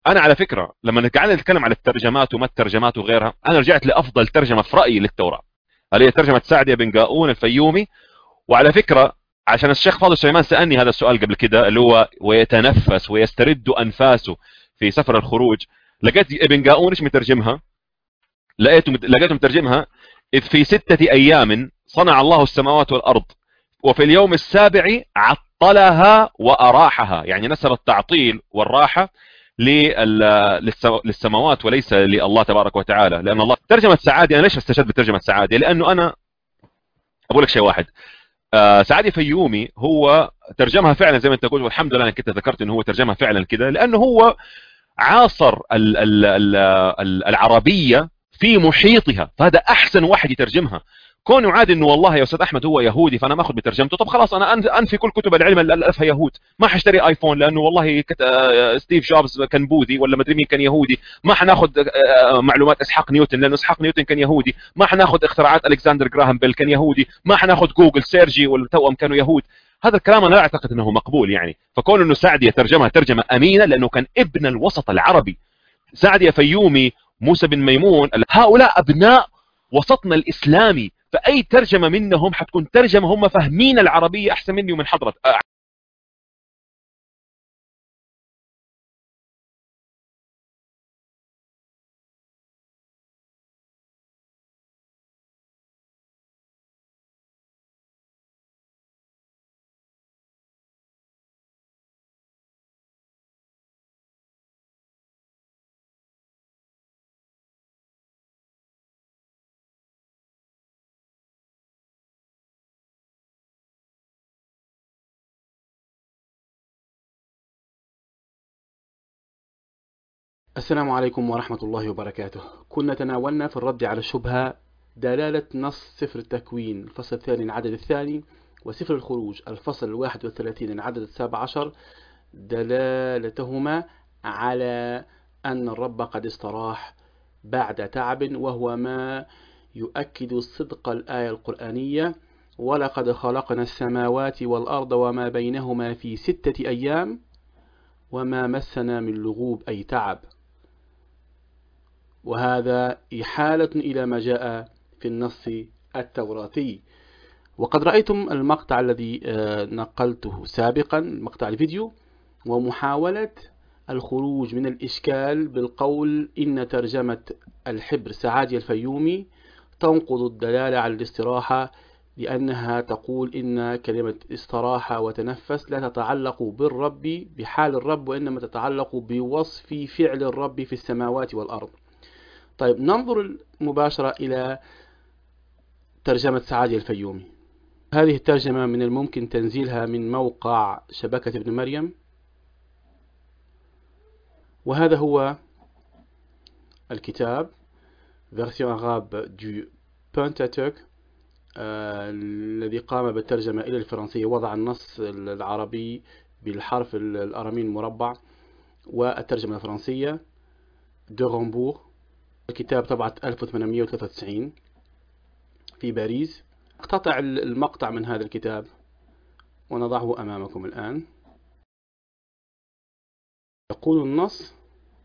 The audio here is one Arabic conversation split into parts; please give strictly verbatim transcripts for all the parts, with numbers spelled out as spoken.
انا على فكره لما قعدنا نتكلم على الترجمات وما الترجمات وغيرها، انا رجعت لافضل ترجمه في رايي للتوراه، اللي هي ترجمه سعدي بن قاؤون الفيومي. وعلى فكره عشان الشيخ فاضل سليمان سالني هذا السؤال قبل كده، اللي هو ويتنفس ويسترد انفاسه في سفر الخروج، لقيت ابن قاؤون ايش مترجمها؟ لقيته لقيته مترجمها: اذ في سته ايام صنع الله السماوات والارض وفي اليوم السابع عطلها واراحها، يعني نسب التعطيل والراحه للسماوات وليس لله تبارك وتعالى. لان الله ترجمه سعادي، انا ليش استشهد بترجمه سعادي؟ لانه انا اقول لك شيء واحد، آه سعادي فيومي هو ترجمها فعلا زي ما انت قلت، والحمد لله انك انت ذكرت انه هو ترجمها فعلا كده، لانه هو عاصر ال ال ال ال العربيه في محيطها، فهذا احسن واحد يترجمها. كونه عادي انه والله يا استاذ احمد هو يهودي فانا ما اخذ بترجمته، طب خلاص انا انفي كل كتب العلم اللي الفها يهود، ما حاشتري ايفون لانه والله كت... ستيف جوبز كان بوذي ولا مدري مين كان يهودي، ما حناخذ معلومات اسحاق نيوتن لانه اسحاق نيوتن كان يهودي، ما حناخذ اختراعات الكسندر جراهام بيل كان يهودي، ما حناخذ جوجل سيرجي والتوأم كانوا يهود. هذا الكلام انا لا اعتقد انه مقبول يعني. فكون انه سعدي يترجمها ترجمه امينه لانه كان ابن الوسط العربي، سعدي فيومي، موسى بن ميمون، هؤلاء ابناء وسطنا الاسلامي، فاي ترجمه منهم حتكون ترجمه هم فاهمين العربيه احسن مني ومن حضرتك. السلام عليكم ورحمة الله وبركاته. كنا تناولنا في الرد على الشبهة دلالة نص سفر التكوين الفصل الثاني العدد الثاني وسفر الخروج الفصل الواحد والثلاثين العدد السابع عشر، دلالتهما على أن الرب قد استراح بعد تعب، وهو ما يؤكد صدق الآية القرآنية: ولقد خلقنا السماوات والأرض وما بينهما في ستة أيام وما مسنا من لغوب أي تعب. وهذا إحالة إلى ما جاء في النص التوراتي. وقد رأيتم المقطع الذي نقلته سابقا، مقطع الفيديو، ومحاولة الخروج من الإشكال بالقول إن ترجمة الحبر سعادي الفيومي تنقض الدلالة على الاستراحة، لأنها تقول إن كلمة استراحة وتنفس لا تتعلق بالرب بحال الرب، وإنما تتعلق بوصف فعل الرب في السماوات والأرض. طيب ننظر مباشرة إلى ترجمة سعادي الفيومي. هذه الترجمة من الممكن تنزيلها من موقع شبكة ابن مريم، وهذا هو الكتاب version arabe du Pentateuch آه الذي قام بالترجمة إلى الفرنسية، وضع النص العربي بالحرف الأرامي المربع والترجمة الفرنسية de Rambourg. الكتاب طبعة ألف وثمانمئة وثلاثة وتسعين في باريس. اقتطع المقطع من هذا الكتاب ونضعه أمامكم الآن. يقول النص: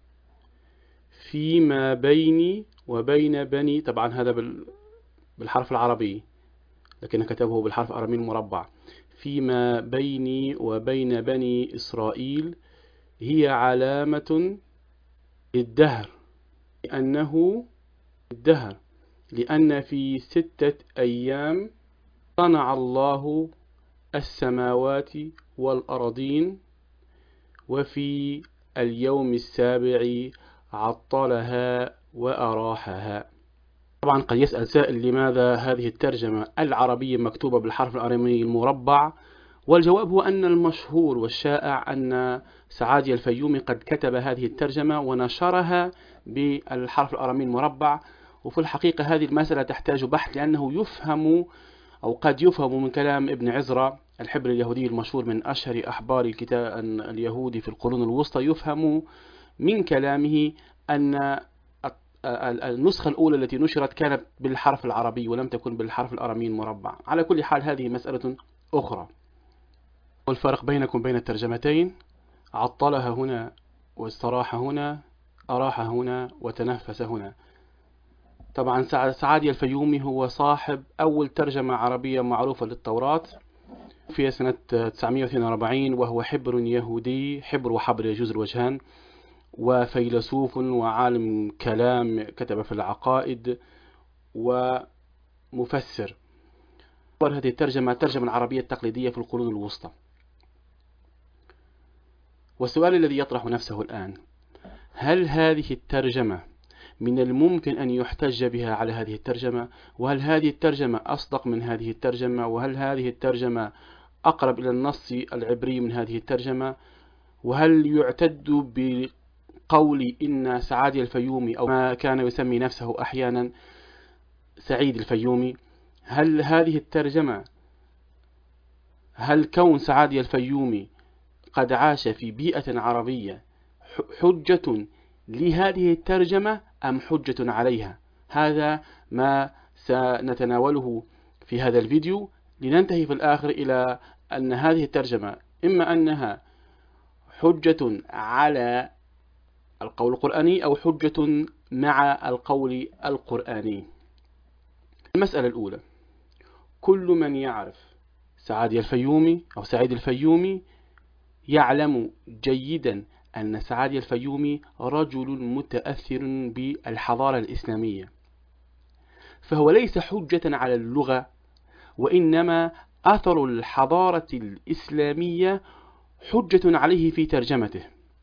فيما بيني وبين بني، طبعا هذا بالحرف العربي لكن كتبه بالحرف الأرامي المربع: فيما بيني وبين بني إسرائيل هي علامة الدهر، لأنه الدهر لأن في ستة أيام صنع الله السماوات والأرضين وفي اليوم السابع عطلها وأراحها. طبعا قد يسأل سائل لماذا هذه الترجمة العربية مكتوبة بالحرف الأرامي المربع، والجواب هو أن المشهور والشائع أن سعادي الفيومي قد كتب هذه الترجمة ونشرها بالحرف الأرامي المربع. وفي الحقيقة هذه المسألة تحتاج بحث، لأنه يفهم أو قد يفهم من كلام ابن عزرا الحبر اليهودي المشهور من أشهر أحبار الكتاب اليهودي في القرون الوسطى، يفهم من كلامه أن النسخة الأولى التي نشرت كانت بالحرف العربي ولم تكن بالحرف الأرامي المربع. على كل حال هذه مسألة أخرى. والفرق بينكم بين الترجمتين: عطلها هنا واستراح هنا، أراح هنا، وتنفس هنا. طبعا سعادي الفيومي هو صاحب أول ترجمة عربية معروفة للتوراة في سنة تسعمائة واثنين وأربعين، وهو حبر يهودي، حبر وحبر يجوز الوجهان، وفيلسوف وعالم كلام، كتب في العقائد ومفسر. هذه الترجمة الترجمة العربية التقليدية في القرون الوسطى. والسؤال الذي يطرح نفسه الآن: هل هذه الترجمة من الممكن أن يحتج بها على هذه الترجمة؟ وهل هذه الترجمة أصدق من هذه الترجمة؟ وهل هذه الترجمة أقرب إلى النص العبري من هذه الترجمة؟ وهل يعتد بقول إن سعادي الفيومي، أو ما كان يسمي نفسه أحيانا سعيد الفيومي، هل هذه الترجمة، هل كون سعادي الفيومي قد عاش في بيئة عربية حجة لهذه الترجمة أم حجة عليها؟ هذا ما سنتناوله في هذا الفيديو، لننتهي في الآخر إلى أن هذه الترجمة إما أنها حجة على القول القرآني أو حجة مع القول القرآني. المسألة الأولى: كل من يعرف سعادي الفيومي أو سعيد الفيومي يعلم جيدا أن سعادي الفيومي رجل متأثر بالحضارة الإسلامية، فهو ليس حجة على اللغة، وإنما أثر الحضارة الإسلامية حجة عليه في ترجمته.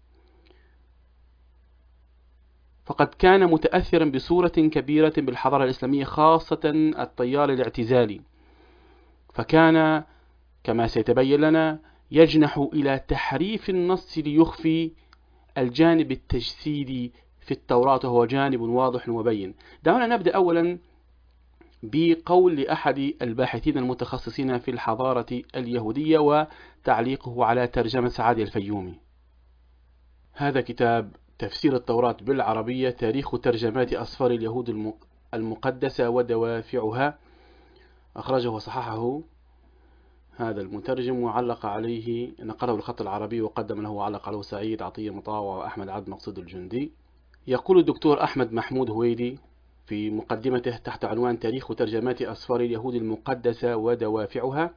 فقد كان متأثرا بصورة كبيرة بالحضارة الإسلامية، خاصة التيار الاعتزالي، فكان كما سيتبين لنا يجنح إلى تحريف النص ليخفي الجانب التجسيدي في التوراة، وهو جانب واضح وبين. دعونا نبدأ أولا بقول لأحد الباحثين المتخصصين في الحضارة اليهودية وتعليقه على ترجمة سعادي الفيومي. هذا كتاب تفسير التوراة بالعربية، تاريخ ترجمات أسفار اليهود المقدسة ودوافعها، أخرجه وصححه هذا المترجم، وعلق عليه، نقله الخط العربي وقدم له وعلق عليه سعيد عطية مطاوع وأحمد عبد مقصود الجندي. يقول الدكتور أحمد محمود هويدي في مقدمته تحت عنوان تاريخ ترجمات أسفار اليهود المقدسة ودوافعها،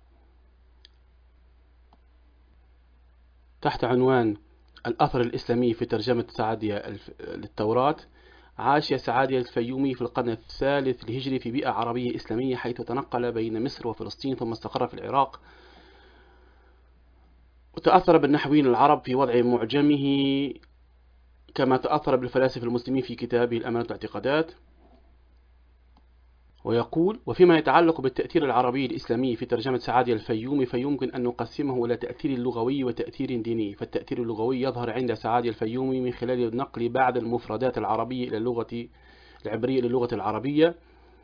تحت عنوان الأثر الإسلامي في ترجمة سعادية للتوراة: عاش سعادي الفيومي في القرن الثالث الهجري في بيئة عربية إسلامية، حيث تنقل بين مصر وفلسطين ثم استقر في العراق، وتأثر بالنحويين العرب في وضع معجمه، كما تأثر بالفلاسفة المسلمين في كتابه الأمانة والاعتقادات. ويقول: وفيما يتعلق بالتأثير العربي الإسلامي في ترجمة سعادي الفيومي، فيمكن أن نقسمه إلى تأثير لغوي وتأثير ديني. فالتأثير اللغوي يظهر عند سعادي الفيومي من خلال نقل بعض المفردات العربية إلى اللغة العبرية إلى اللغة العربية،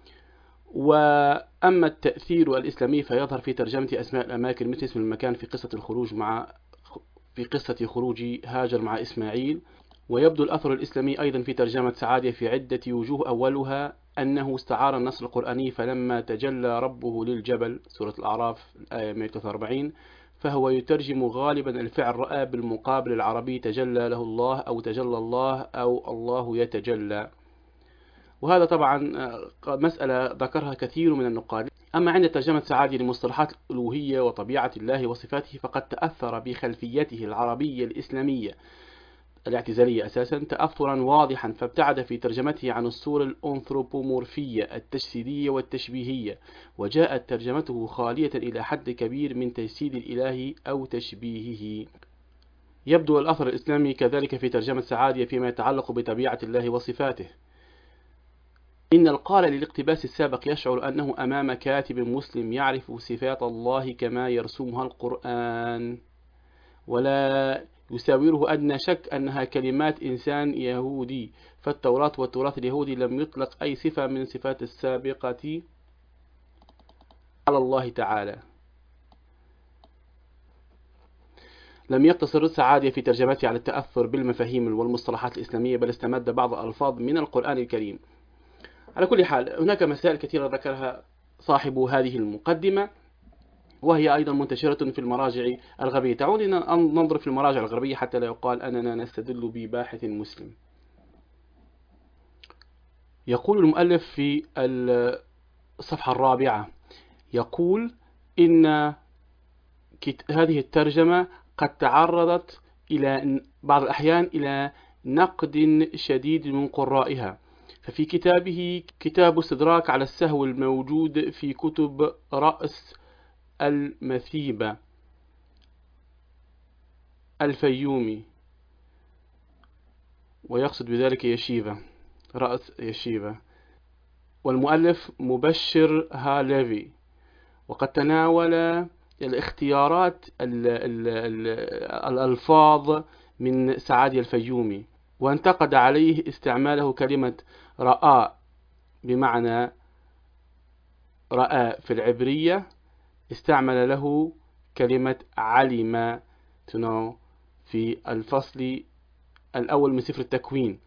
وأما التأثير الإسلامي فيظهر في ترجمة أسماء الأماكن مثل اسم المكان في قصة الخروج مع في قصة خروج هاجر مع إسماعيل. ويبدو الأثر الإسلامي أيضا في ترجمة سعادية في عدة وجوه، أولها أنه استعار النص القرآني: فلما تجلى ربه للجبل، سورة الأعراف الآية مئة وثلاثة وأربعين، فهو يترجم غالبا الفعل رأى بالمقابل العربي تجلى له الله، أو تجلى الله، أو الله يتجلى. وهذا طبعا مسألة ذكرها كثير من النقاد. أما عند ترجمة سعادي لمصطلحات الألوهية وطبيعة الله وصفاته، فقد تأثر بخلفيته العربية الإسلامية الاعتزالية أساسا تأثرا واضحا، فابتعد في ترجمته عن الصورة الأنثروبومورفية التجسيدية والتشبيهية، وجاءت ترجمته خالية إلى حد كبير من تجسيد الإله أو تشبيهه. يبدو الأثر الإسلامي كذلك في ترجمة سعادية فيما يتعلق بطبيعة الله وصفاته. إن القارئ للاقتباس السابق يشعر أنه أمام كاتب مسلم يعرف صفات الله كما يرسمها القرآن، ولا يساوره أدنى شك أنها كلمات إنسان يهودي، فالتوراة والتراث اليهودي لم يطلق أي صفة من صفات السابقة على الله تعالى. لم يقتصر سعادية في ترجمته على التأثر بالمفاهيم والمصطلحات الإسلامية، بل استمد بعض الألفاظ من القرآن الكريم. على كل حال، هناك مسائل كثيرة ذكرها صاحب هذه المقدمة، وهي أيضا منتشرة في المراجع الغربية. دعوني ننظر في المراجع الغربية حتى لا يقال أننا نستدل بباحث مسلم. يقول المؤلف في الصفحة الرابعة، يقول إن هذه الترجمة قد تعرضت إلى بعض الأحيان إلى نقد شديد من قرائها. ففي كتابه كتاب استدراك على السهو الموجود في كتب رأس المثيبة الفيومي، ويقصد بذلك يشيبة، رأس يشيبة، والمؤلف مبشر هاليفي، وقد تناول الاختيارات الألفاظ من سعادي الفيومي، وانتقد عليه استعماله كلمة رأى بمعنى رأى في العبرية، استعمل له كلمة علم to know في الفصل الأول من سفر التكوين.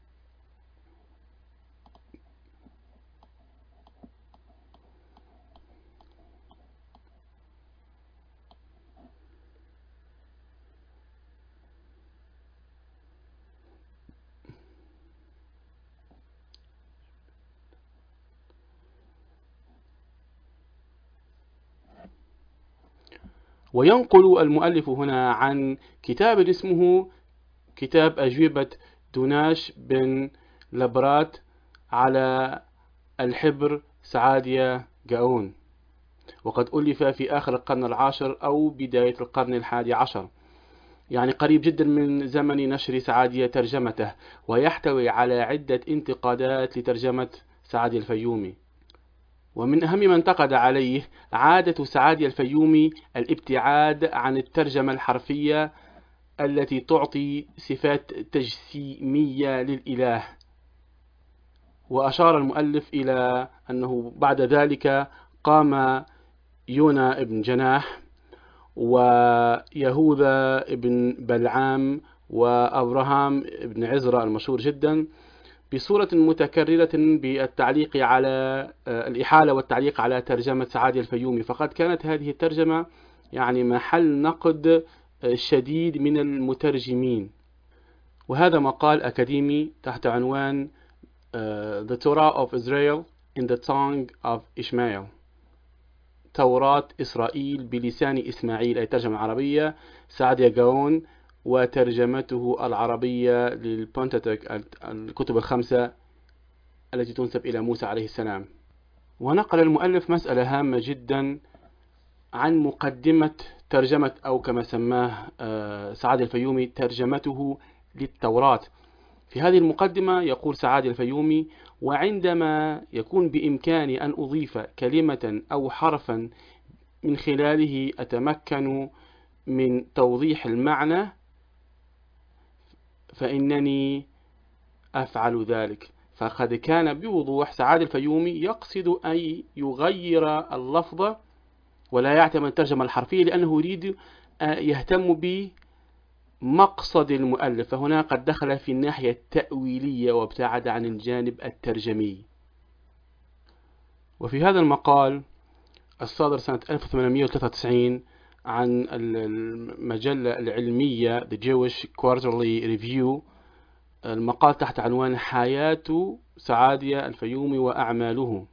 وينقل المؤلف هنا عن كتاب اسمه كتاب أجوبة دوناش بن لبرات على الحبر سعادية جاون، وقد ألف في آخر القرن العاشر أو بداية القرن الحادي عشر، يعني قريب جدا من زمن نشر سعادية ترجمته، ويحتوي على عدة انتقادات لترجمة سعادي الفيومي. ومن أهم ما انتقد عليه عادة سعادي الفيومي الابتعاد عن الترجمة الحرفية التي تعطي صفات تجسيمية للإله. وأشار المؤلف إلى أنه بعد ذلك قام يونا ابن جناح ويهوذا ابن بلعام وأبراهام ابن عزرا المشهور جدا بصورة متكررة بالتعليق على الإحالة والتعليق على ترجمة سعادي الفيومي، فقد كانت هذه الترجمة يعني محل نقد شديد من المترجمين. وهذا مقال أكاديمي تحت عنوان The Torah of Israel in the Tongue of Ishmael، توراة إسرائيل بلسان إسماعيل، أي ترجمة عربية سعادية جاون، وترجمته العربية للبنتاتيك الكتب الخمسة التي تنسب إلى موسى عليه السلام. ونقل المؤلف مسألة هامة جدا عن مقدمة ترجمة، أو كما سماه سعادي الفيومي ترجمته للتوراة. في هذه المقدمة يقول سعادي الفيومي: وعندما يكون بإمكاني أن أضيف كلمة أو حرفا من خلاله أتمكن من توضيح المعنى فإنني أفعل ذلك. فقد كان بوضوح سعادي الفيومي يقصد أن يغير اللفظ ولا يعتمد الترجمة الحرفية، لأنه يريد يهتم بمقصد المؤلف، فهنا قد دخل في الناحية التأويلية وابتعد عن الجانب الترجمي. وفي هذا المقال الصادر سنة ألف وثمانمئة وثلاثة وتسعين عن المجلة العلمية The Jewish Quarterly Review، المقال تحت عنوان حياة سعادية الفيومي وأعماله،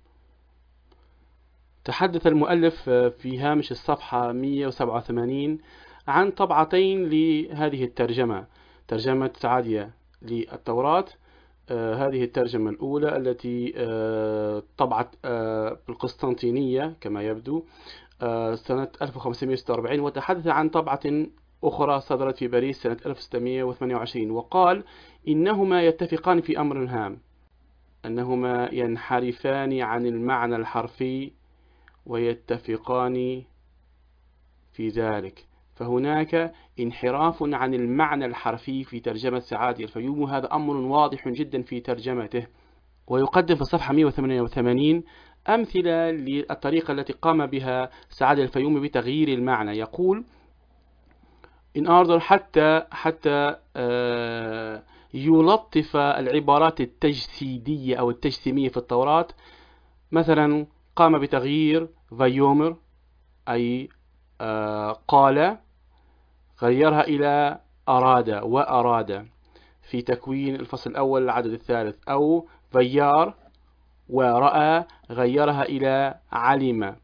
تحدث المؤلف في هامش الصفحة مئة وسبعة وثمانين عن طبعتين لهذه الترجمة: ترجمة سعادية للتوراة، آه هذه الترجمة الأولى التي آه طبعت آه بالقسطنطينية كما يبدو آه سنة ألف وخمسمئة وستة وأربعين، وتحدث عن طبعة أخرى صدرت في باريس سنة ألف وستمئة وثمانية وعشرين، وقال إنهما يتفقان في أمر هام، أنهما ينحرفان عن المعنى الحرفي ويتفقان في ذلك. فهناك انحراف عن المعنى الحرفي في ترجمة سعادي الفيومي، وهذا أمر واضح جدا في ترجمته. ويقدم في الصفحة مئة وثمانية وثمانين أمثلة للطريقة التي قام بها سعادي الفيومي بتغيير المعنى. يقول in order حتى حتى آه يلطف العبارات التجسيدية أو التجسيمية في التوراة، مثلا قام بتغيير فيومر أي قال غيرها إلى أراد وأراد في تكوين الفصل الأول العدد الثالث، أو غيار ورأى غيرها إلى علم.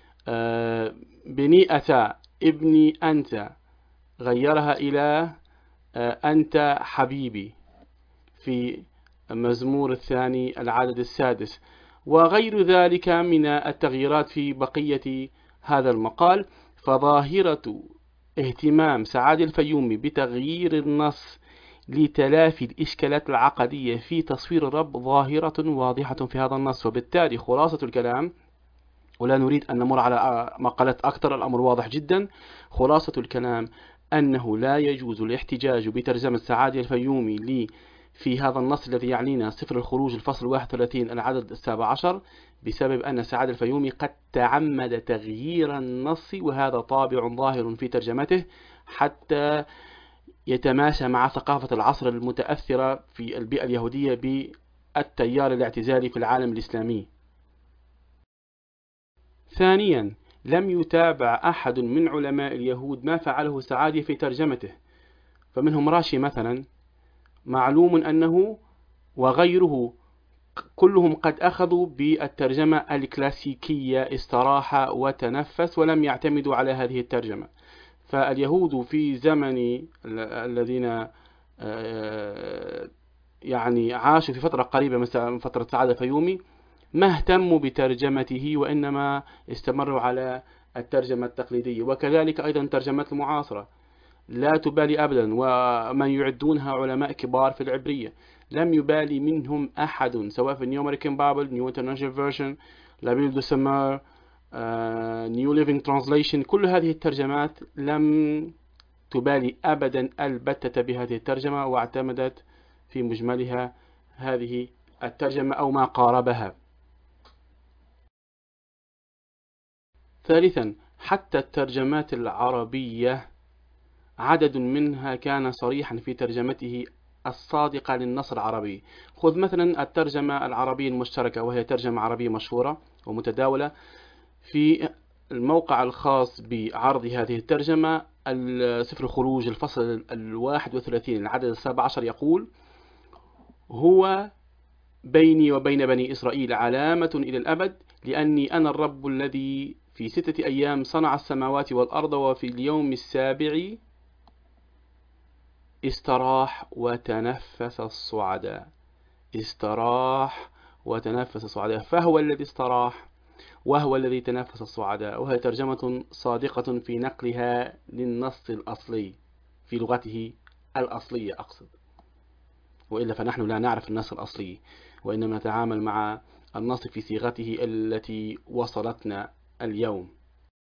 بني أتى ابني أنت غيرها إلى أنت حبيبي في المزمور الثاني العدد السادس، وغير ذلك من التغييرات في بقية هذا المقال. فظاهرة اهتمام سعاد الفيومي بتغيير النص لتلافي الإشكالات العقدية في تصوير الرب ظاهرة واضحة في هذا النص. وبالتالي خلاصة الكلام، ولا نريد أن نمر على مقالات أكثر، الأمر واضح جدا. خلاصة الكلام أنه لا يجوز الاحتجاج بترجمة سعاد الفيومي لي في هذا النص الذي يعنينا سفر الخروج الفصل واحد وثلاثين العدد السابع عشر، بسبب أن سعاد الفيومي قد تعمد تغيير النص، وهذا طابع ظاهر في ترجمته حتى يتماشى مع ثقافة العصر المتأثرة في البيئة اليهودية بالتيار الاعتزالي في العالم الإسلامي. ثانيا، لم يتابع أحد من علماء اليهود ما فعله سعادي في ترجمته، فمنهم راشي مثلا، معلوم أنه وغيره كلهم قد أخذوا بالترجمة الكلاسيكية، استراح وتنفس، ولم يعتمدوا على هذه الترجمة. فاليهود في زمن الذين يعني عاشوا في فترة قريبة من فترة سعاد الفيومي ما اهتموا بترجمته، وإنما استمروا على الترجمة التقليدية. وكذلك أيضا الترجمات المعاصرة لا تبالي أبدا، ومن يعدونها علماء كبار في العبرية لم يبالي منهم أحد، سواء في نيو أمريكان بابل، نيو انترناشونال فيرجن، لابيل دو سمار، نيو ليفينج ترانسليشن، كل هذه الترجمات لم تبالي أبدا البتة بهذه الترجمة، واعتمدت في مجملها هذه الترجمة أو ما قاربها. ثالثا، حتى الترجمات العربية عدد منها كان صريحا في ترجمته الصادقة للنص العربي. خذ مثلا الترجمة العربية المشتركة، وهي ترجمة عربية مشهورة ومتداولة. في الموقع الخاص بعرض هذه الترجمة سفر الخروج الفصل الواحد وثلاثين العدد السابع عشر يقول: هو بيني وبين بني إسرائيل علامة إلى الأبد، لأني أنا الرب الذي في ستة أيام صنع السماوات والأرض، وفي اليوم السابع استراح وتنفس الصعداء. استراح وتنفس الصعداء، فهو الذي استراح وهو الذي تنفس الصعداء. وهي ترجمة صادقة في نقلها للنص الأصلي في لغته الأصلية أقصد، وإلا فنحن لا نعرف النص الأصلي، وإنما نتعامل مع النص في صيغته التي وصلتنا اليوم.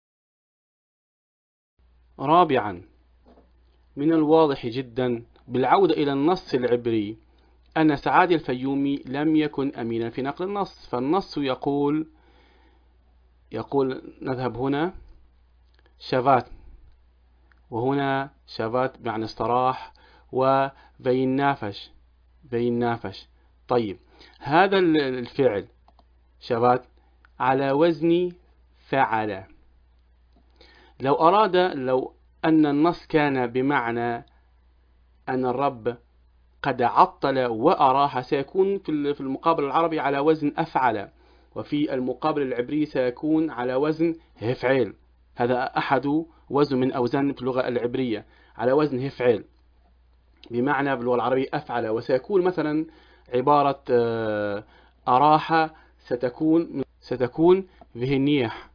رابعا، من الواضح جدا بالعودة إلى النص العبري أن سعاد الفيومي لم يكن أمينا في نقل النص. فالنص يقول يقول نذهب هنا شافات، وهنا شافات بمعنى استراح، وبين نافش بين نافش. طيب، هذا الفعل شافات على وزن فعل. لو أراد لو أن النص كان بمعنى أن الرب قد عطل وأراح، سيكون في المقابل العربي على وزن أفعل، وفي المقابل العبري سيكون على وزن هفعل. هذا أحد وزن من أوزان في اللغة العبرية، على وزن هفعل بمعنى باللغة العربية أفعل. وسيكون مثلا عبارة أراح ستكون ستكون ذهنيح،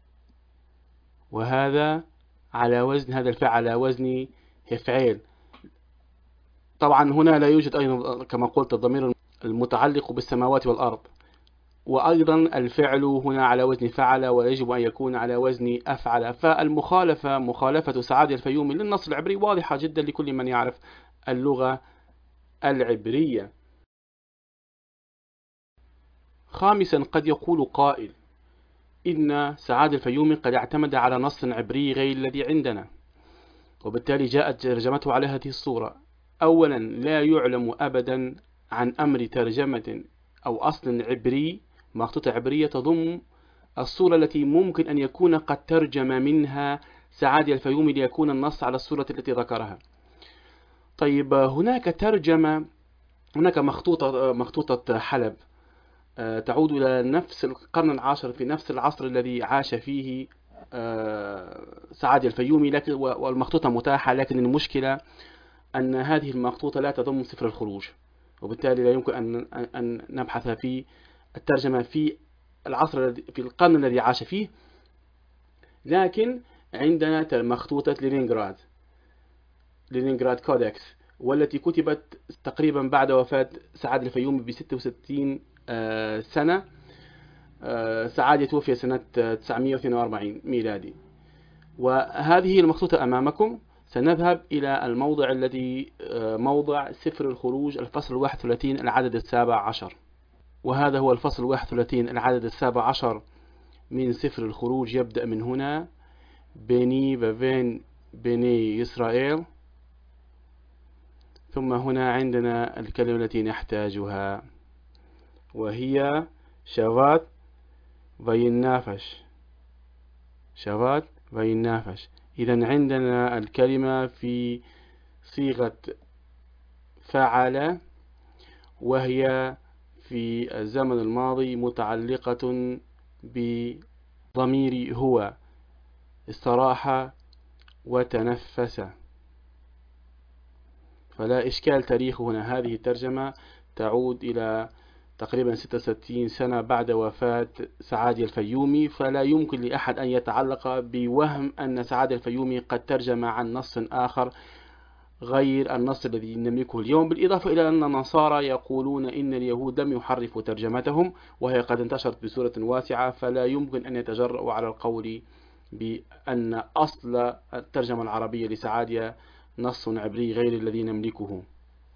وهذا على وزن هذا الفعل على وزن هفعل. طبعا هنا لا يوجد أيضا كما قلت الضمير المتعلق بالسماوات والأرض، وأيضا الفعل هنا على وزن فعل، ويجب أن يكون على وزن أفعل. فالمخالفة مخالفة سعاد الفيومي للنص العبري واضحة جدا لكل من يعرف اللغة العبرية. خامسا، قد يقول قائل إن سعاد الفيومي قد اعتمد على نص عبري غير الذي عندنا، وبالتالي جاءت ترجمته على هذه الصورة. أولا، لا يعلم أبدا عن أمر ترجمة أو أصل عبري مخطوطة عبرية تضم الصورة التي ممكن أن يكون قد ترجم منها سعادي الفيومي ليكون النص على الصورة التي ذكرها. طيب هناك ترجمة، هناك مخطوطة مخطوطة حلب تعود إلى نفس القرن العاشر في نفس العصر الذي عاش فيه سعادي الفيومي، لكن والمخطوطة متاحة، لكن المشكلة أن هذه المخطوطة لا تضم سفر الخروج، وبالتالي لا يمكن أن أن نبحث في الترجمة في العصر في القرن الذي عاش فيه. لكن عندنا مخطوطة لينينغراد لينينغراد كودكس، والتي كتبت تقريبا بعد وفاة سعادي الفيومي ب ستة وستين سنة. سعادي توفي سنة تسعمئة واثنين وأربعين ميلادي. وهذه المخطوطة أمامكم. سنذهب إلى الموضع الذي موضع سفر الخروج، الفصل واحد وثلاثين العدد السابع عشر. وهذا هو الفصل واحد وثلاثين العدد السابع عشر من سفر الخروج. يبدأ من هنا: بني بفين بني إسرائيل. ثم هنا عندنا الكلمة التي نحتاجها، وهي شافات وينافش. شافات وينافش. إذا عندنا الكلمة في صيغة فعل، وهي في الزمن الماضي متعلقة بضمير هو، استراح وتنفس. فلا إشكال تاريخ هنا. هذه الترجمة تعود إلى تقريبا ستة وستين سنة بعد وفاة سعادي الفيومي، فلا يمكن لأحد أن يتعلق بوهم أن سعادي الفيومي قد ترجم عن نص آخر غير النص الذي نملكه اليوم. بالإضافة إلى أن النصارى يقولون إن اليهود لم يحرفوا ترجمتهم، وهي قد انتشرت بصورة واسعة، فلا يمكن أن يتجرؤوا على القول بأن أصل الترجمة العربية لسعادية نص عبري غير الذي نملكه.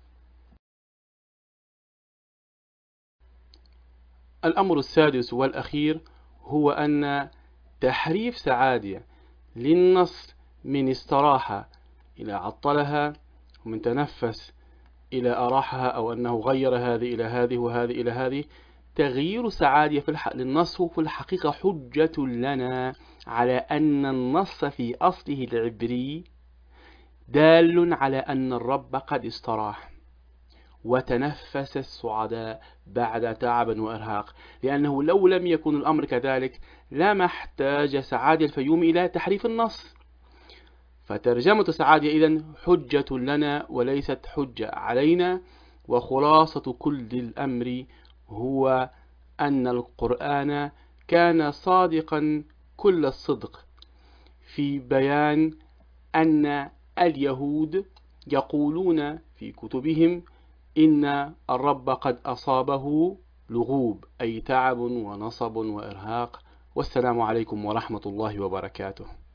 الأمر السادس والأخير هو أن تحريف سعادية للنص من استراح إلى عطلها، ومن تنفس إلى أراحها، أو أنه غير هذه إلى هذه وهذه إلى هذه، تغيير سعادية في الح... للنص هو في الحقيقة حجة لنا على أن النص في أصله العبري دال على أن الرب قد استراح وتنفس الصعداء بعد تعب وإرهاق، لأنه لو لم يكن الأمر كذلك لما احتاج سعادي الفيومي إلى تحريف النص. فترجمة سعادية إذن حجة لنا وليست حجة علينا. وخلاصة كل الأمر هو أن القرآن كان صادقا كل الصدق في بيان أن اليهود يقولون في كتبهم إن الرب قد أصابه لغوب، أي تعب ونصب وإرهاق. والسلام عليكم ورحمة الله وبركاته.